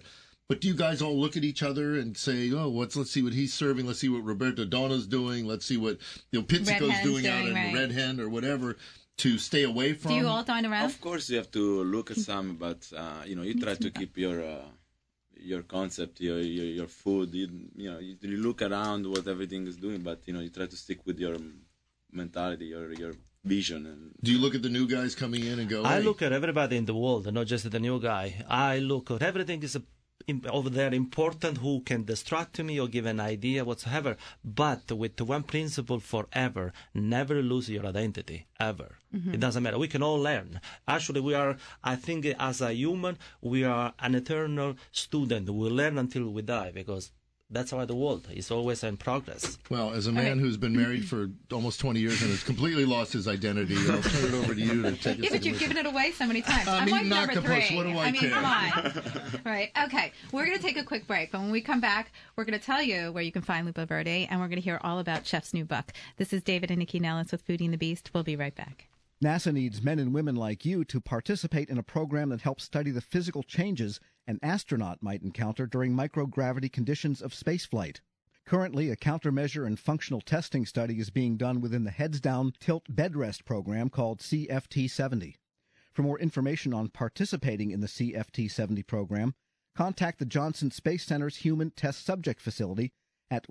But do you guys all look at each other and say, "Oh, let's see what he's serving. Let's see what Roberto Donna's doing. Let's see what Pizzico's doing out in the Red Hen or whatever," to stay away from? Do you all dine around? Of course, you have to look at some, but you try to keep your concept, your food. You look around what everything is doing, but you try to stick with your mentality, your vision. And do you look at the new guys coming in and go, I look at everybody in the world, not just at the new guy. I look at everything is over there important, who can distract me or give an idea whatsoever, but with one principle forever: never lose your identity, ever. It doesn't matter. We can all learn. Actually, I think as a human, we are an eternal student. We learn until we die, because that's how the world is always in progress. Well, as a man who's been married for almost 20 years and has completely lost his identity, I'll turn it over to you to take us. Yeah, but you've given it away so many times. I mean, I'm number 3. What do I care? Come on. Right. Okay. We're going to take a quick break. But when we come back, we're going to tell you where you can find Lupo Verde, and we're going to hear all about Chef's new book. This is David and Nikki Nellis with Foodie and the Beast. We'll be right back. NASA needs men and women like you to participate in a program that helps study the physical changes an astronaut might encounter during microgravity conditions of spaceflight. Currently, a countermeasure and functional testing study is being done within the Heads Down Tilt Bed Rest program called CFT-70. For more information on participating in the CFT-70 program, contact the Johnson Space Center's Human Test Subject Facility at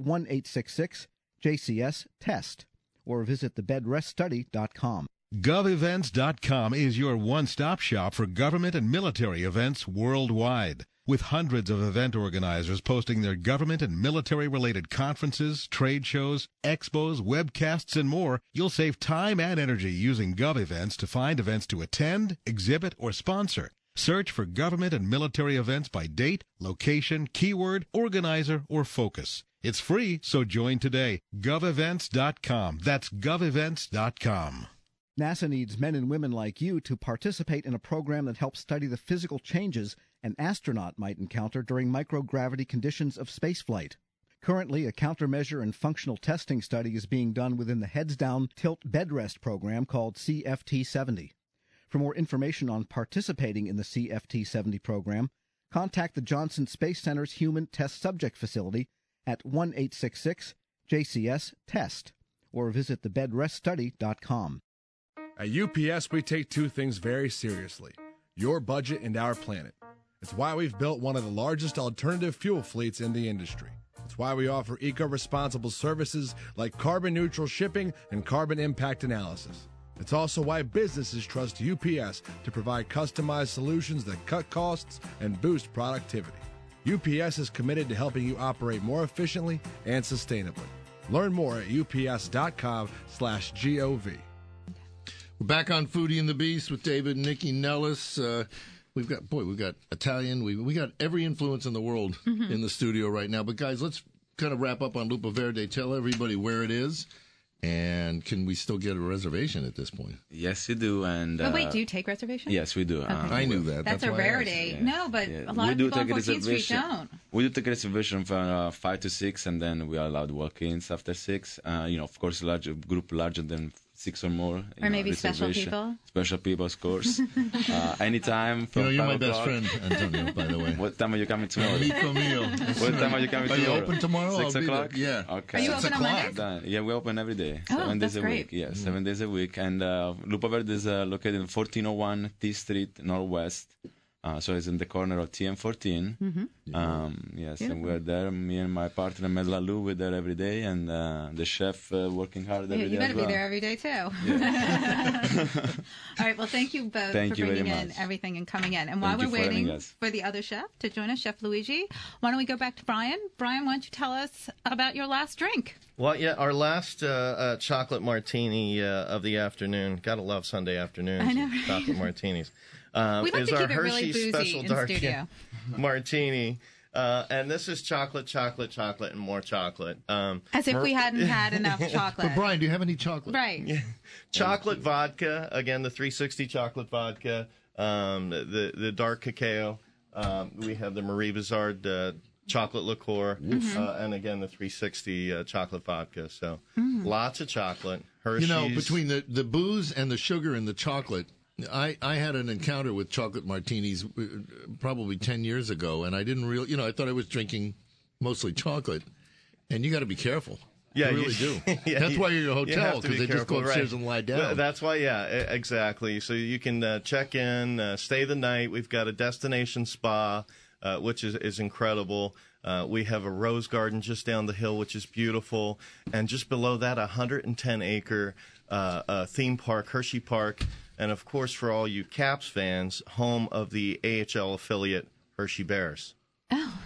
1-866-JCS-TEST or visit thebedreststudy.com. GovEvents.com is your one-stop shop for government and military events worldwide. With hundreds of event organizers posting their government and military-related conferences, trade shows, expos, webcasts, and more, you'll save time and energy using GovEvents to find events to attend, exhibit, or sponsor. Search for government and military events by date, location, keyword, organizer, or focus. It's free, so join today. GovEvents.com. That's GovEvents.com. NASA needs men and women like you to participate in a program that helps study the physical changes an astronaut might encounter during microgravity conditions of spaceflight. Currently, a countermeasure and functional testing study is being done within the Heads Down Tilt Bed Rest program called CFT-70. For more information on participating in the CFT-70 program, contact the Johnson Space Center's Human Test Subject Facility at 1-866-JCS-TEST or visit thebedreststudy.com. At UPS, we take two things very seriously: your budget and our planet. It's why we've built one of the largest alternative fuel fleets in the industry. It's why we offer eco-responsible services like carbon-neutral shipping and carbon impact analysis. It's also why businesses trust UPS to provide customized solutions that cut costs and boost productivity. UPS is committed to helping you operate more efficiently and sustainably. Learn more at ups.com/GOV. We're back on Foodie and the Beast with David and Nikki Nellis. We've got Italian. We got every influence in the world in the studio right now. But guys, let's kind of wrap up on Lupo Verde. Tell everybody where it is, and can we still get a reservation at this point? Yes, you do. And wait, do you take reservations? Yes, we do. Okay. I knew that. That's a rarity. No, but a lot of people on 14th Street don't. We do take a reservation from 5 to 6, and then we are allowed walk-ins after 6. Of course, group larger than 6 or more. Or maybe special people. Special people, of course. Anytime from you're my best friend, Antonio, by the way. What time are you coming tomorrow? Amico mio. What time are you coming tomorrow? Are you open tomorrow? 6 o'clock? Yeah. Okay. Are you open on Mondays? Yeah, we open every day. 7 days a week. Yeah, 7 days a week. And Lupo Verde is located in 1401 T Street, Northwest. So it's in the corner of T and 14. Yes, and we're there. Me and my partner, Medla Lou, we're there every day. And the chef working hard every day. You better be there every day, too. Yeah. All right. Well, thank you both for bringing in everything and coming in. And while we're waiting for the other chef to join us, Chef Luigi, why don't we go back to Brian? Brian, why don't you tell us about your last drink? Well, yeah, our last chocolate martini of the afternoon. Gotta love Sunday afternoons. I know, right? Chocolate martinis. We like is to our keep it really Hershey boozy Special in Dark studio. Martini. And this is chocolate, and more chocolate. As if we hadn't had enough chocolate. But Brian, do you have any chocolate? Right. Yeah. Chocolate vodka. Again, the 360 chocolate vodka. The dark cacao. We have the Marie Vizard chocolate liqueur. And again, the 360 chocolate vodka. So lots of chocolate. Hershey's. Between the booze and the sugar and the chocolate, I had an encounter with chocolate martinis probably 10 years ago, and I didn't really, I thought I was drinking mostly chocolate, and you got to be careful. Yeah, you really do. Yeah, that's why you're in a hotel, because they just go upstairs and lie down. That's why, exactly. So you can check in, stay the night. We've got a destination spa, which is incredible. We have a rose garden just down the hill, which is beautiful. And just below that, a 110-acre theme park, Hershey Park. And, of course, for all you Caps fans, home of the AHL affiliate Hershey Bears. Oh,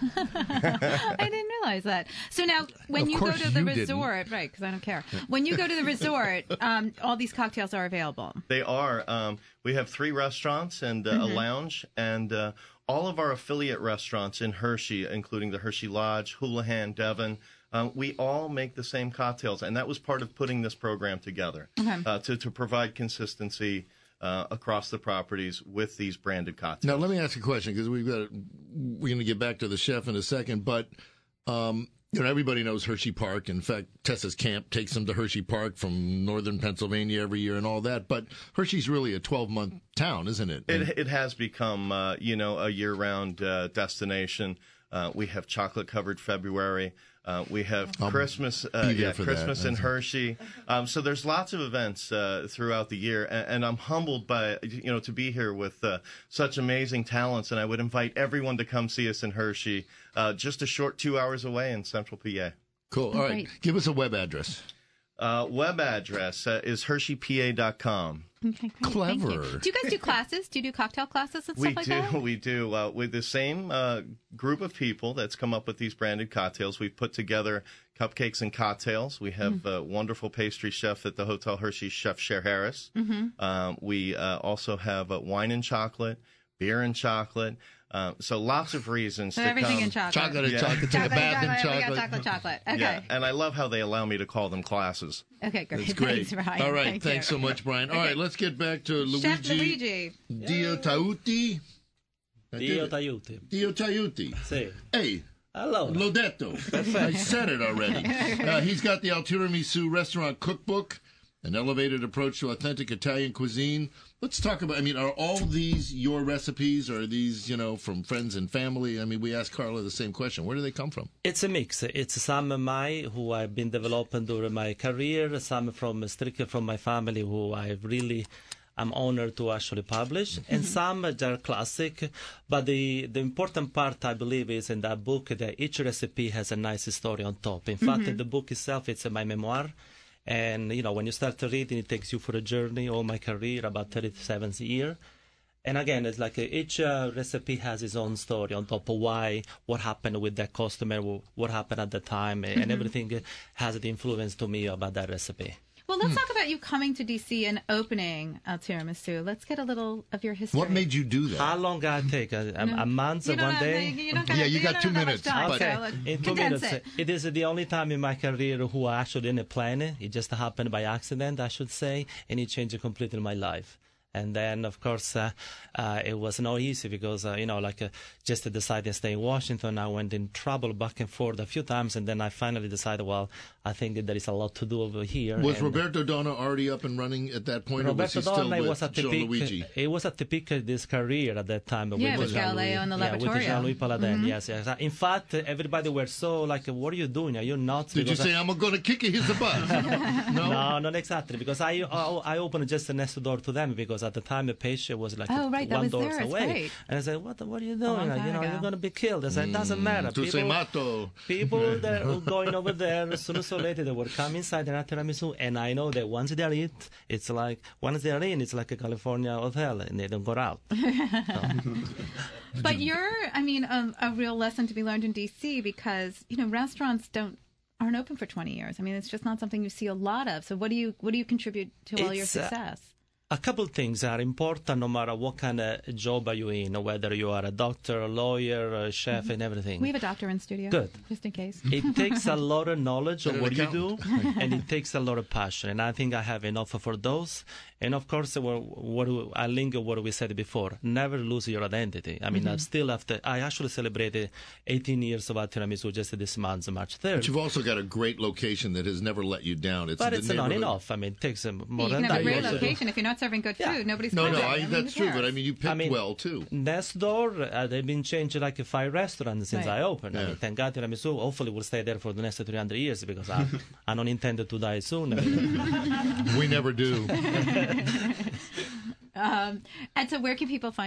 I didn't realize that. So now, when you go to the resort, right, because I don't care. When you go to the resort, all these cocktails are available. They are. We have 3 restaurants and a lounge, and all of our affiliate restaurants in Hershey, including the Hershey Lodge, Houlihan, Devon, we all make the same cocktails, and that was part of putting this program together, to provide consistency across the properties with these branded cocktails. Now, let me ask a question, because we're going to get back to the chef in a second, but everybody knows Hershey Park. In fact, Tessa's camp takes them to Hershey Park from northern Pennsylvania every year and all that. But Hershey's really a 12-month town, isn't it? It has become, a year-round destination. We have chocolate-covered February. We have Christmas, Christmas in Hershey. So there's lots of events throughout the year, and I'm humbled by to be here with such amazing talents. And I would invite everyone to come see us in Hershey, just a short 2 hours away in Central PA. Cool. All right, give us a web address. Web address is HersheyPA.com. Okay, great. Clever. Thank you. Do you guys do classes? Do you do cocktail classes and stuff like that? We do. With the same group of people that's come up with these branded cocktails, we've put together cupcakes and cocktails. We have a wonderful pastry chef at the Hotel Hershey, Chef Cher Harris. We also have wine and chocolate, beer and chocolate. So lots of reasons to everything come. In chocolate. Chocolate and chocolate. Take a bath in chocolate. We got chocolate. Okay. Yeah, and I love how they allow me to call them classes. Okay, great. That's great. Thanks, Brian. All right, thanks so much, Brian. All right, let's get back to Chef Luigi Diotauti. Diotauti. Sì. Hey. Hello. L'ho detto. I said it already. He's got the Al Tiramisu Restaurant Cookbook, an elevated approach to authentic Italian cuisine. Let's talk about, are all these your recipes, or are these, from friends and family? We asked Carla the same question. Where do they come from? It's a mix. It's some of mine who I've been developing during my career, some strictly from my family who I'm honored to actually publish, and some that are classic. But the important part, I believe, is in that book that each recipe has a nice story on top. In fact, the book itself, it's my memoir. And, when you start reading, it takes you for a journey all my career, about 37 years. And again, it's like each recipe has its own story on top of what happened with that customer, what happened at the time, and everything has the influence to me about that recipe. Well, let's talk about you coming to D.C. and opening Al Tiramisu. Let's get a little of your history. What made you do that? How long did it take? A month, one day? You got 2 minutes. Okay, in 2 minutes. It is the only time in my career who I actually didn't plan it. It just happened by accident, I should say, and it changed completely my life. And then, of course, it was not easy because, just decided to stay in Washington. I went in trouble back and forth a few times, and then I finally decided, I think that there is a lot to do over here. Was Roberto Donna already up and running at that point, Roberto or was he Donna still with Gianluigi? It was at the peak of this career at that time. With Galileo and the Laboratorio. Yeah, with Jean-Louis Paladin, yes. In fact, everybody were so what are you doing? Are you nuts? Did you say, I'm going to kick you, he's the bus? No, not exactly, because I opened just the next door to them, because at the time the patient was one door away. Great. And I said, what are you doing? You're going to be killed. I said, it doesn't matter. People that were going over there, sooner or later, they will come inside the Tiramisu, and I know that once they're in, it's like a California hotel, and they don't go out. But you're, a real lesson to be learned in D.C. because, restaurants aren't open for 20 years. It's just not something you see a lot of. So what do you contribute to all your success? A couple of things are important no matter what kind of job are you in, whether you are a doctor, a lawyer, a chef, and everything. We have a doctor in studio. Good. Just in case. It takes a lot of knowledge of what you do, and it takes a lot of passion. And I think I have enough for those. And of course, I link what we said before. Never lose your identity. I actually celebrated 18 years of Al Tiramisu just this month, March 3rd. But you've also got a great location that has never let you down. But it's not enough. It takes more than that. You can have a great location if you're not serving good food. Nobody's No, complaining. that's true. But I mean, you picked well too. Next door, they've been changed like 5 restaurants since I opened. I mean, thank God tiramisu. Hopefully, we'll stay there for the next 300 years because I don't intend to die soon. We never do. And so, where can people find